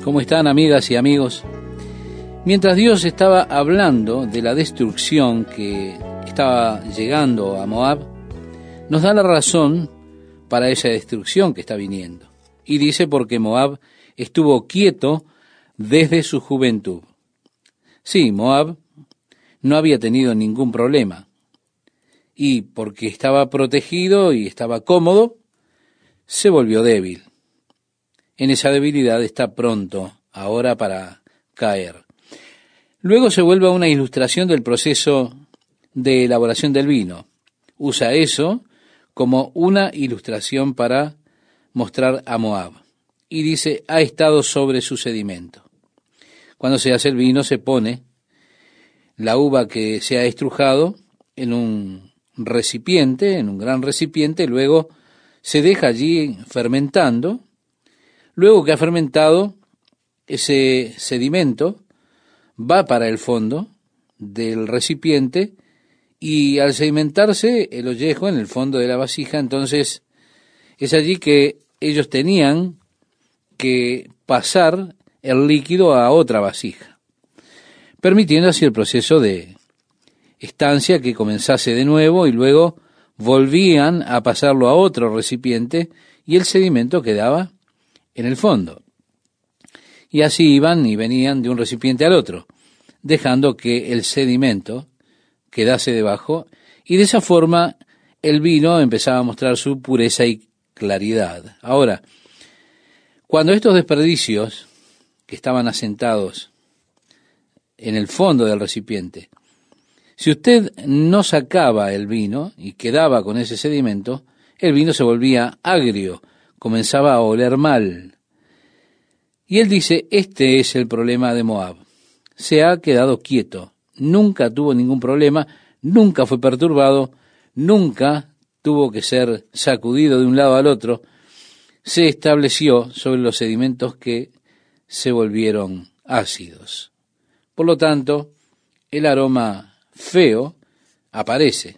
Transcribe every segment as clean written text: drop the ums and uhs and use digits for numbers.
¿Cómo están, amigas y amigos? Mientras Dios estaba hablando de la destrucción que estaba llegando a Moab, nos da la razón para esa destrucción que está viniendo. Y dice porque Moab estuvo quieto desde su juventud. Sí, Moab no había tenido ningún problema. Y porque estaba protegido y estaba cómodo, se volvió débil. En esa debilidad está pronto ahora para caer. Luego se vuelve a una ilustración del proceso de elaboración del vino. Usa eso como una ilustración para mostrar a Moab. Y dice, ha estado sobre su sedimento. Cuando se hace el vino se pone la uva que se ha estrujado en un recipiente, en un gran recipiente, luego se deja allí fermentando. Luego que ha fermentado, ese sedimento va para el fondo del recipiente y al sedimentarse el ollejo en el fondo de la vasija, entonces es allí que ellos tenían que pasar el líquido a otra vasija, permitiendo así el proceso de estancia que comenzase de nuevo y luego volvían a pasarlo a otro recipiente y el sedimento quedaba en el fondo. Y así iban y venían de un recipiente al otro, dejando que el sedimento quedase debajo, y de esa forma el vino empezaba a mostrar su pureza y claridad. Ahora, cuando estos desperdicios que estaban asentados en el fondo del recipiente, si usted no sacaba el vino y quedaba con ese sedimento, el vino se volvía agrio, comenzaba a oler mal. Y él dice, este es el problema de Moab. Se ha quedado quieto, nunca tuvo ningún problema, nunca fue perturbado, nunca tuvo que ser sacudido de un lado al otro. Se estableció sobre los sedimentos que se volvieron ácidos. Por lo tanto, el aroma feo aparece.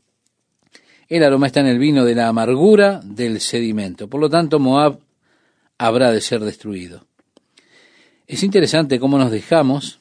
El aroma está en el vino de la amargura del sedimento. Por lo tanto, Moab habrá de ser destruido. Es interesante cómo nos dejamos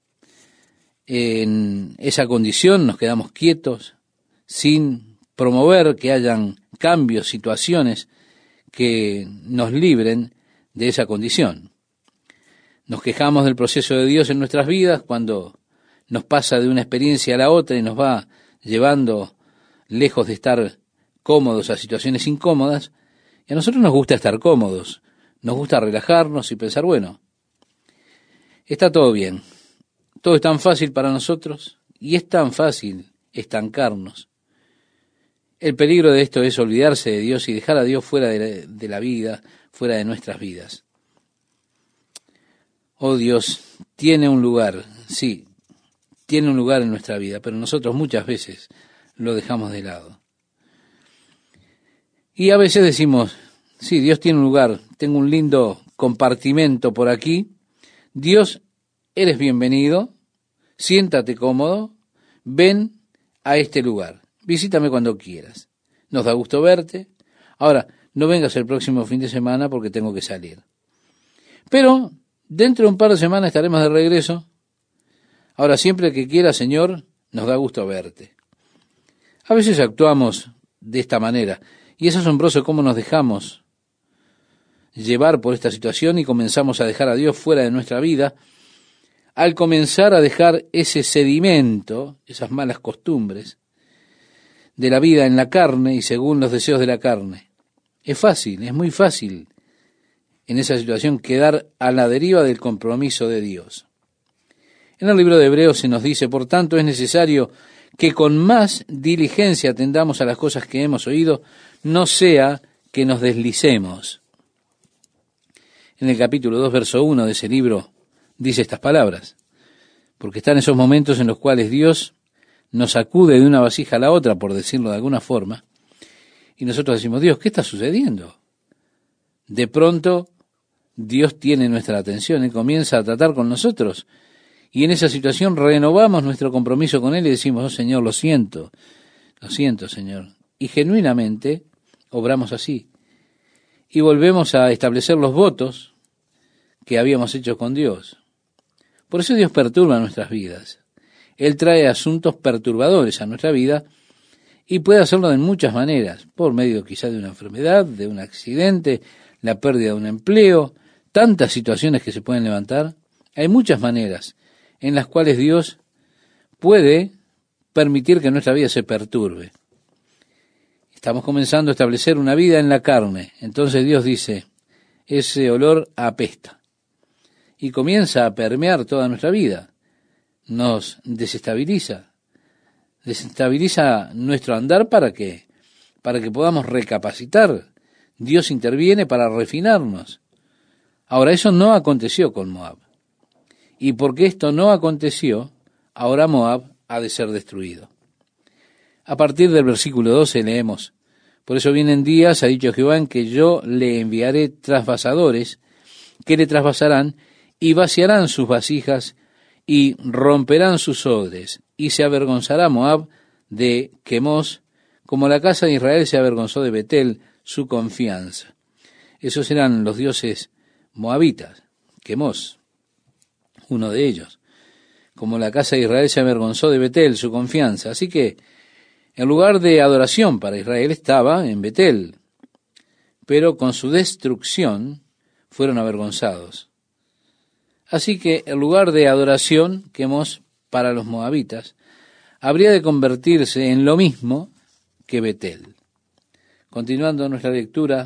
en esa condición, nos quedamos quietos, sin promover que hayan cambios, situaciones que nos libren de esa condición. Nos quejamos del proceso de Dios en nuestras vidas cuando nos pasa de una experiencia a la otra y nos va llevando lejos de estar cómodos a situaciones incómodas. Y a nosotros nos gusta estar cómodos, nos gusta relajarnos y pensar, bueno, está todo bien, todo es tan fácil para nosotros y es tan fácil estancarnos. El peligro de esto es olvidarse de Dios y dejar a Dios fuera de la vida, fuera de nuestras vidas. Oh, Dios tiene un lugar, sí, tiene un lugar en nuestra vida, pero nosotros muchas veces lo dejamos de lado. Y a veces decimos, sí, Dios tiene un lugar, tengo un lindo compartimento por aquí. Dios, eres bienvenido, siéntate cómodo, ven a este lugar, visítame cuando quieras. Nos da gusto verte. Ahora, no vengas el próximo fin de semana porque tengo que salir. Pero dentro de un par de semanas estaremos de regreso. Ahora, siempre que quieras, Señor, nos da gusto verte. A veces actuamos de esta manera, y es asombroso cómo nos dejamos llevar por esta situación y comenzamos a dejar a Dios fuera de nuestra vida, al comenzar a dejar ese sedimento, esas malas costumbres de la vida en la carne y según los deseos de la carne. Es fácil, es muy fácil en esa situación quedar a la deriva del compromiso de Dios. En el libro de Hebreos se nos dice, por tanto, es necesario que con más diligencia atendamos a las cosas que hemos oído, no sea que nos deslicemos. En el capítulo 2, verso 1 de ese libro, dice estas palabras, porque están esos momentos en los cuales Dios nos sacude de una vasija a la otra, por decirlo de alguna forma, y nosotros decimos, Dios, ¿qué está sucediendo? De pronto, Dios tiene nuestra atención y comienza a tratar con nosotros, y en esa situación renovamos nuestro compromiso con Él y decimos, oh Señor, lo siento, Señor, y genuinamente obramos así, y volvemos a establecer los votos que habíamos hecho con Dios. Por eso Dios perturba nuestras vidas. Él trae asuntos perturbadores a nuestra vida y puede hacerlo de muchas maneras, por medio quizás de una enfermedad, de un accidente, la pérdida de un empleo, tantas situaciones que se pueden levantar. Hay muchas maneras en las cuales Dios puede permitir que nuestra vida se perturbe. Estamos comenzando a establecer una vida en la carne. Entonces Dios dice, ese olor apesta. Y comienza a permear toda nuestra vida. Nos desestabiliza nuestro andar para que podamos recapacitar. Dios interviene para refinarnos. Ahora, eso no aconteció con Moab. Y porque esto no aconteció, ahora Moab ha de ser destruido. A partir del versículo 12 leemos, por eso vienen días, ha dicho Jehová, en que yo le enviaré trasvasadores, que le trasvasarán, y vaciarán sus vasijas, y romperán sus odres, y se avergonzará Moab de Quemos, como la casa de Israel se avergonzó de Betel, su confianza. Esos eran los dioses moabitas, Quemos, uno de ellos. Como la casa de Israel se avergonzó de Betel, su confianza. Así que el lugar de adoración para Israel estaba en Betel, pero con su destrucción fueron avergonzados. Así que el lugar de adoración que hemos para los moabitas habría de convertirse en lo mismo que Betel. Continuando nuestra lectura,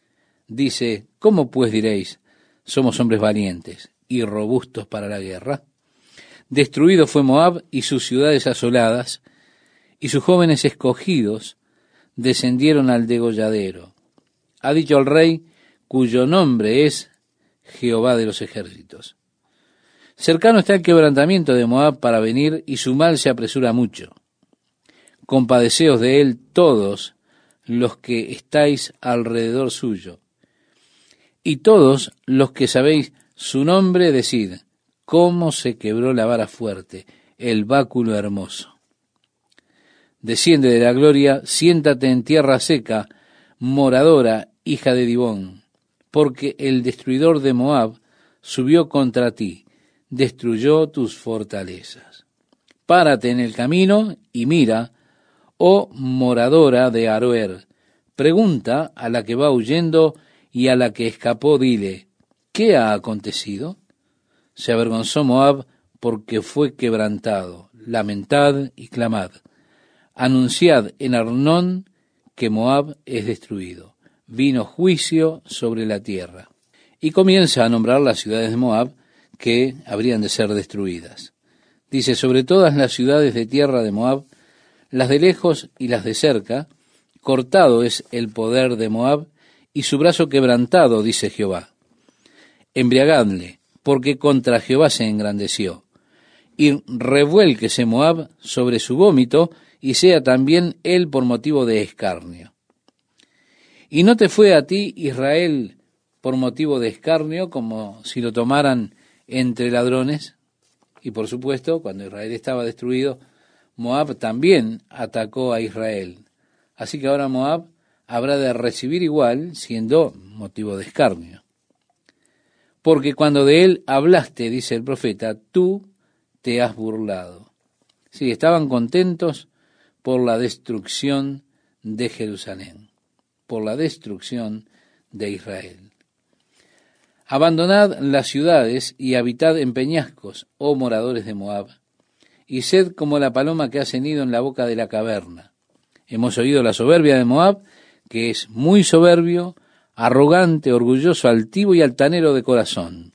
dice, ¿cómo pues diréis, somos hombres valientes y robustos para la guerra? Destruido fue Moab y sus ciudades asoladas, y sus jóvenes escogidos descendieron al degolladero. Ha dicho el rey, cuyo nombre es Jehová de los ejércitos. Cercano está el quebrantamiento de Moab para venir, y su mal se apresura mucho. Compadeceos de él todos los que estáis alrededor suyo. Y todos los que sabéis su nombre, decid, cómo se quebró la vara fuerte, el báculo hermoso. Desciende de la gloria, siéntate en tierra seca, moradora, hija de Dibón, porque el destruidor de Moab subió contra ti, destruyó tus fortalezas. Párate en el camino y mira, oh moradora de Aroer, pregunta a la que va huyendo y a la que escapó, dile, ¿qué ha acontecido? Se avergonzó Moab porque fue quebrantado, lamentad y clamad. Anunciad en Arnón que Moab es destruido. Vino juicio sobre la tierra. Y comienza a nombrar las ciudades de Moab que habrían de ser destruidas. Dice, sobre todas las ciudades de tierra de Moab, las de lejos y las de cerca, cortado es el poder de Moab y su brazo quebrantado, dice Jehová. Embriagadle, porque contra Jehová se engrandeció. Y revuélquese Moab sobre su vómito, y sea también él por motivo de escarnio. Y no te fue a ti, Israel, por motivo de escarnio, como si lo tomaran entre ladrones. Y por supuesto, cuando Israel estaba destruido, Moab también atacó a Israel. Así que ahora Moab habrá de recibir igual, siendo motivo de escarnio. Porque cuando de él hablaste, dice el profeta, tú te has burlado. Sí, estaban contentos por la destrucción de Jerusalén, por la destrucción de Israel. Abandonad las ciudades y habitad en peñascos, oh moradores de Moab, y sed como la paloma que ha cenido en la boca de la caverna. Hemos oído la soberbia de Moab, que es muy soberbio, arrogante, orgulloso, altivo y altanero de corazón.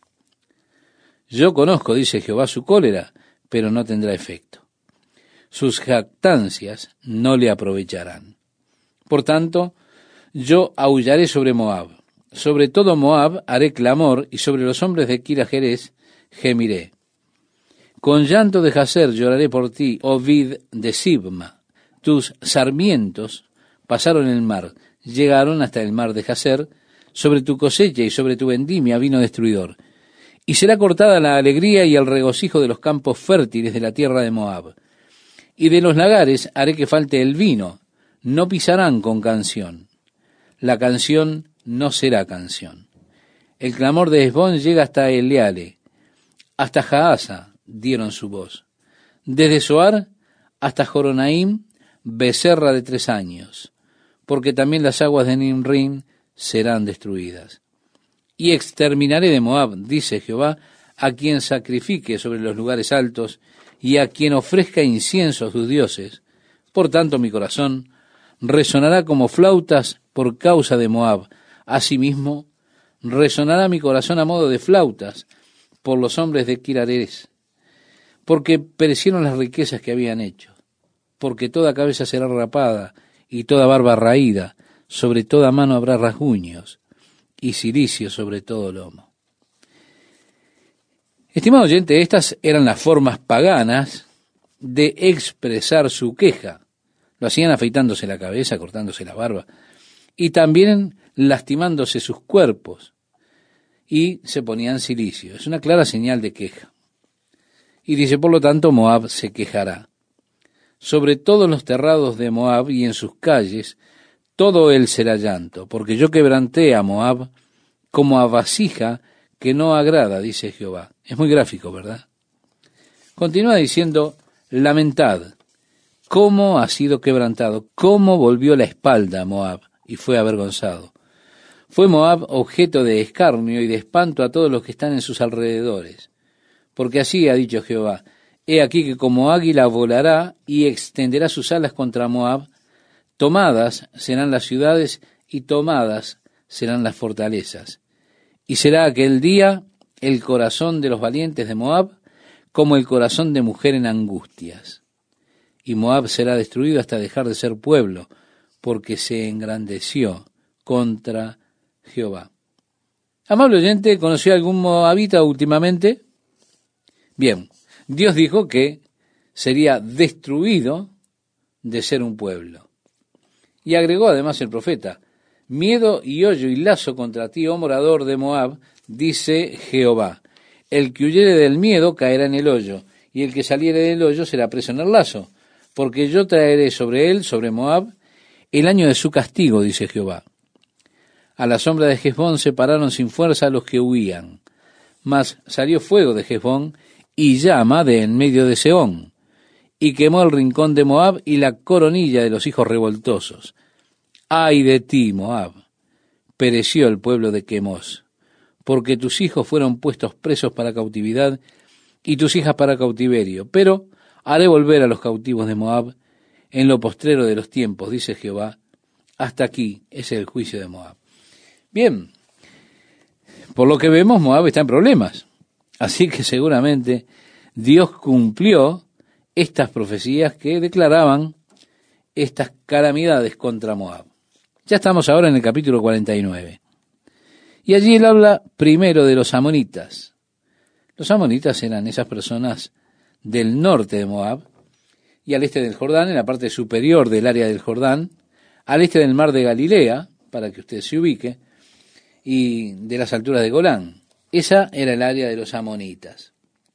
Yo conozco, dice Jehová, su cólera, pero no tendrá efecto. Sus jactancias no le aprovecharán. Por tanto, yo aullaré sobre Moab. Sobre todo Moab haré clamor, y sobre los hombres de Kira Jerez gemiré. Con llanto de Jazer lloraré por ti, oh vid de Sibma. Tus sarmientos pasaron el mar, llegaron hasta el mar de Jazer. Sobre tu cosecha y sobre tu vendimia vino destruidor. Y será cortada la alegría y el regocijo de los campos fértiles de la tierra de Moab. Y de los lagares haré que falte el vino, no pisarán con canción. La canción no será canción. El clamor de Hesbón llega hasta Eleale, hasta Jaasa dieron su voz. Desde Zoar hasta Joronaim, becerra de 3 años, porque también las aguas de Nimrim serán destruidas. Y exterminaré de Moab, dice Jehová, a quien sacrifique sobre los lugares altos y a quien ofrezca incienso a sus dioses. Por tanto, mi corazón resonará como flautas por causa de Moab. Asimismo, resonará mi corazón a modo de flautas por los hombres de Kir-Hareses, porque perecieron las riquezas que habían hecho, porque toda cabeza será rapada y toda barba raída, sobre toda mano habrá rasguños y cilicio sobre todo lomo. Estimado oyente, estas eran las formas paganas de expresar su queja. Lo hacían afeitándose la cabeza, cortándose la barba, y también lastimándose sus cuerpos, y se ponían cilicio. Es una clara señal de queja. Y dice, por lo tanto, Moab se quejará. Sobre todos los terrados de Moab y en sus calles, todo él será llanto, porque yo quebranté a Moab como a vasija que no agrada, dice Jehová. Es muy gráfico, ¿verdad? Continúa diciendo, lamentad, cómo ha sido quebrantado, cómo volvió la espalda a Moab y fue avergonzado. Fue Moab objeto de escarnio y de espanto a todos los que están en sus alrededores. Porque así ha dicho Jehová, he aquí que como águila volará y extenderá sus alas contra Moab, tomadas serán las ciudades y tomadas serán las fortalezas. Y será aquel día el corazón de los valientes de Moab como el corazón de mujer en angustias. Y Moab será destruido hasta dejar de ser pueblo, porque se engrandeció contra Jehová. Amable oyente, ¿conoció algún moabita últimamente? Bien, Dios dijo que sería destruido de ser un pueblo. Y agregó además el profeta, miedo y hoyo y lazo contra ti, oh morador de Moab, dice Jehová. El que huyere del miedo caerá en el hoyo, y el que saliere del hoyo será preso en el lazo, porque yo traeré sobre él, sobre Moab, el año de su castigo, dice Jehová. A la sombra de Hesbón se pararon sin fuerza los que huían, mas salió fuego de Hesbón y llama de en medio de Sehón, y quemó el rincón de Moab y la coronilla de los hijos revoltosos. ¡Ay de ti, Moab! Pereció el pueblo de Quemos, porque tus hijos fueron puestos presos para cautividad y tus hijas para cautiverio. Pero haré volver a los cautivos de Moab en lo postrero de los tiempos, dice Jehová. Hasta aquí es el juicio de Moab. Bien, por lo que vemos, Moab está en problemas. Así que seguramente Dios cumplió estas profecías que declaraban estas calamidades contra Moab. Ya estamos ahora en el capítulo 49. Y allí él habla primero de los amonitas. Los amonitas eran esas personas del norte de Moab y al este del Jordán, en la parte superior del área del Jordán, al este del mar de Galilea, para que usted se ubique, y de las alturas de Golán. Esa era el área de los amonitas.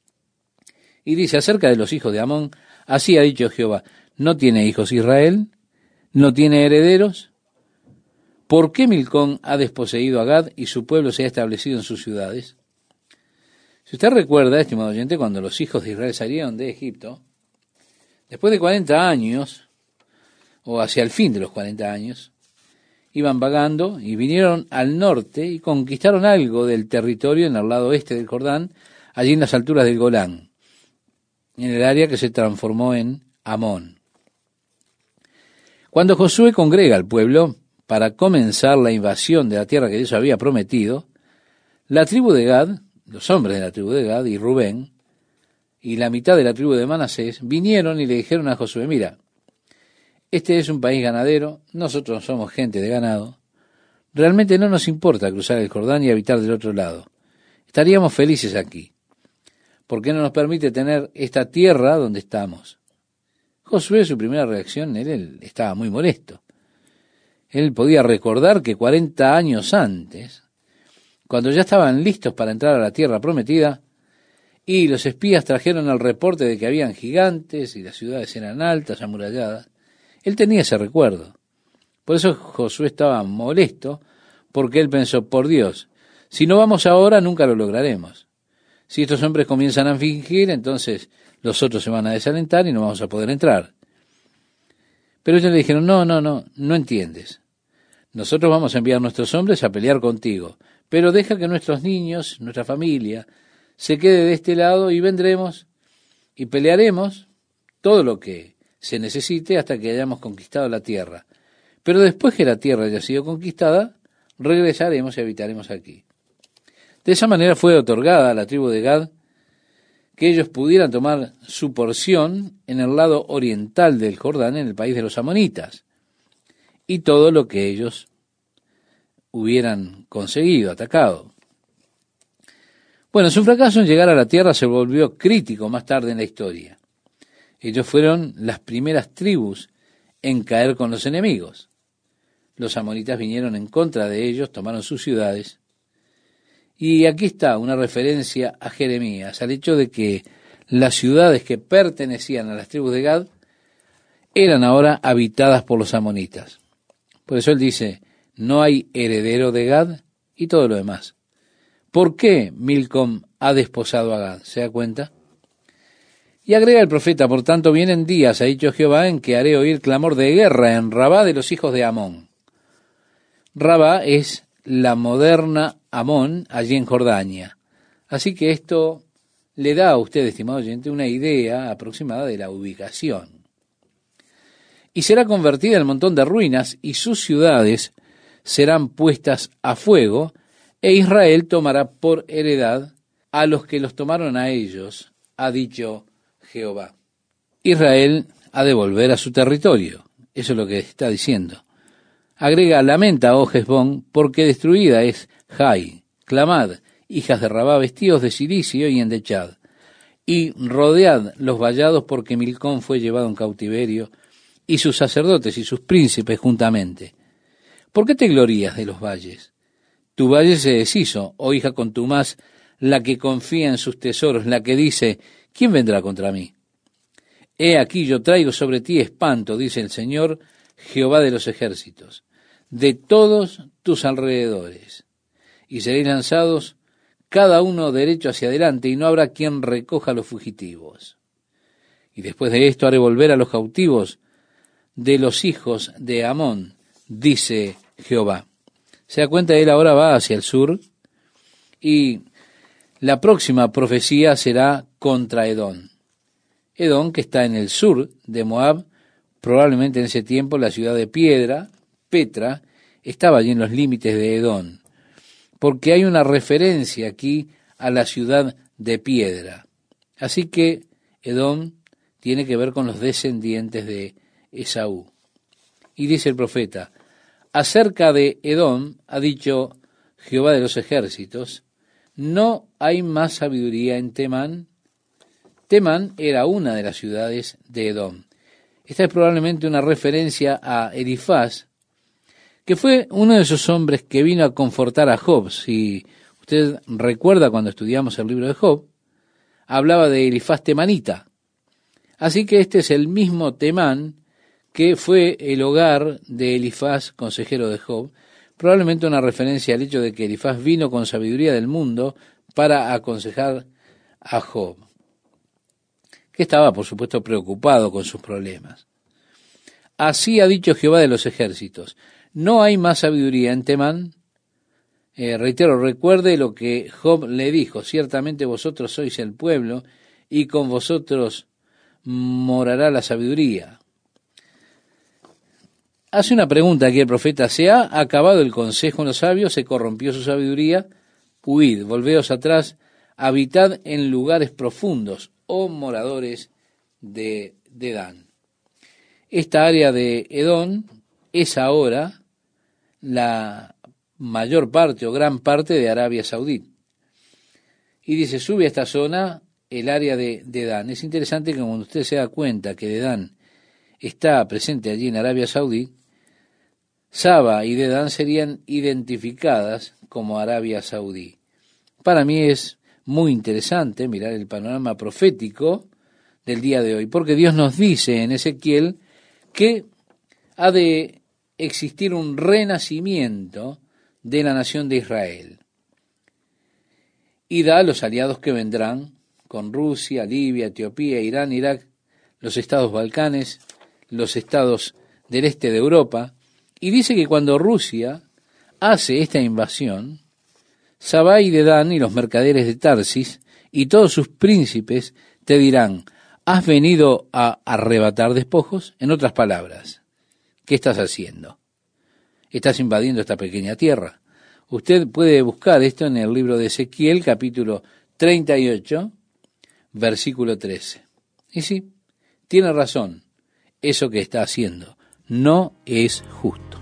Y dice acerca de los hijos de Amón, así ha dicho Jehová, ¿no tiene hijos Israel? ¿No tiene herederos? ¿Por qué Milcón ha desposeído a Gad y su pueblo se ha establecido en sus ciudades? Si usted recuerda, estimado oyente, cuando los hijos de Israel salieron de Egipto, después de 40 años, o hacia el fin de los 40 años, iban vagando y vinieron al norte y conquistaron algo del territorio en el lado oeste del Jordán, allí en las alturas del Golán, en el área que se transformó en Amón. Cuando Josué congrega al pueblo para comenzar la invasión de la tierra que Dios había prometido, la tribu de Gad, los hombres de la tribu de Gad y Rubén, y la mitad de la tribu de Manasés, vinieron y le dijeron a Josué, mira, este es un país ganadero, nosotros somos gente de ganado, realmente no nos importa cruzar el Jordán y habitar del otro lado, estaríamos felices aquí. ¿Por qué no nos permite tener esta tierra donde estamos? Josué, su primera reacción, él estaba muy molesto. Él podía recordar que 40 años antes, cuando ya estaban listos para entrar a la tierra prometida, y los espías trajeron el reporte de que habían gigantes y las ciudades eran altas, amuralladas, él tenía ese recuerdo. Por eso Josué estaba molesto, porque él pensó, por Dios, Si no vamos ahora, nunca lo lograremos. Si estos hombres comienzan a fingir, entonces los otros se van a desalentar y no vamos a poder entrar. Pero ellos le dijeron, no entiendes. Nosotros vamos a enviar nuestros hombres a pelear contigo, pero deja que nuestros niños, nuestra familia, se quede de este lado y vendremos y pelearemos todo lo que se necesite hasta que hayamos conquistado la tierra. Pero después que la tierra haya sido conquistada, regresaremos y habitaremos aquí. De esa manera fue otorgada a la tribu de Gad que ellos pudieran tomar su porción en el lado oriental del Jordán, en el país de los amonitas, y todo lo que ellos hubieran conseguido, atacado. Bueno, su fracaso en llegar a la tierra se volvió crítico más tarde en la historia. Ellos fueron las primeras tribus en caer con los enemigos. Los amonitas vinieron en contra de ellos, tomaron sus ciudades. Y aquí está una referencia a Jeremías, al hecho de que las ciudades que pertenecían a las tribus de Gad eran ahora habitadas por los amonitas. Por eso él dice, no hay heredero de Gad y todo lo demás. ¿Por qué Milcom ha desposado a Gad? ¿Se da cuenta? Y agrega el profeta, por tanto vienen días, ha dicho Jehová, en que haré oír clamor de guerra en Rabá de los hijos de Amón. Rabá es la moderna Amón, allí en Jordania. Así que esto le da a usted, estimado oyente, una idea aproximada de la ubicación. Y será convertida en montón de ruinas, y sus ciudades serán puestas a fuego, e Israel tomará por heredad a los que los tomaron a ellos, ha dicho Jehová. Israel ha de volver a su territorio, eso es lo que está diciendo. Agrega, lamenta, oh Hesbón, porque destruida es Jai. Clamad, hijas de Rabá, vestidos de cilicio y endechad. Y rodead los vallados, porque Milcom fue llevado en cautiverio, y sus sacerdotes y sus príncipes juntamente. ¿Por qué te glorías de los valles? Tu valle se deshizo, oh hija contumaz, la que confía en sus tesoros, la que dice, ¿quién vendrá contra mí? He aquí yo traigo sobre ti espanto, dice el Señor, Jehová de los ejércitos, de todos tus alrededores, y seréis lanzados cada uno derecho hacia adelante, y no habrá quien recoja a los fugitivos. Y después de esto haré volver a los cautivos de los hijos de Amón, dice Jehová. Se da cuenta, él ahora va hacia el sur, y la próxima profecía será contra Edom. Edom, que está en el sur de Moab, probablemente en ese tiempo la ciudad de piedra, Petra, estaba allí en los límites de Edom, porque hay una referencia aquí a la ciudad de piedra. Así que Edom tiene que ver con los descendientes de Esaú. Y dice el profeta, acerca de Edom ha dicho Jehová de los ejércitos, no hay más sabiduría en Temán. Temán era una de las ciudades de Edom. Esta es probablemente una referencia a Elifaz, que fue uno de esos hombres que vino a confortar a Job. Si usted recuerda cuando estudiamos el libro de Job, hablaba de Elifaz temanita. Así que este es el mismo Temán que fue el hogar de Elifaz, consejero de Job, probablemente una referencia al hecho de que Elifaz vino con sabiduría del mundo para aconsejar a Job, que estaba, por supuesto, preocupado con sus problemas. Así ha dicho Jehová de los ejércitos, ¿no hay más sabiduría en Temán? Reitero, recuerde lo que Job le dijo, ciertamente vosotros sois el pueblo, y con vosotros morará la sabiduría. Hace una pregunta aquí el profeta, ¿se ha acabado el consejo en los sabios? ¿Se corrompió su sabiduría? Huid, volveos atrás, habitad en lugares profundos, oh moradores de Dan. Esta área de Edom es ahora la mayor parte o gran parte de Arabia Saudí. Y dice, sube a esta zona el área de Dan. Es interesante que cuando usted se da cuenta que Dan está presente allí en Arabia Saudí, Saba y Dedán serían identificadas como Arabia Saudí. Para mí es muy interesante mirar el panorama profético del día de hoy, porque Dios nos dice en Ezequiel que ha de existir un renacimiento de la nación de Israel. y da los aliados que vendrán con Rusia, Libia, Etiopía, Irán, Irak, los estados Balcanes, los estados del este de Europa, y dice que cuando Rusia hace esta invasión, Sabai y Dedán y los mercaderes de Tarsis y todos sus príncipes te dirán: ¿has venido a arrebatar despojos? En otras palabras, ¿qué estás haciendo? Estás invadiendo esta pequeña tierra. Usted puede buscar esto en el libro de Ezequiel, capítulo 38, versículo 13. Y sí, tiene razón, eso que está haciendo no es justo.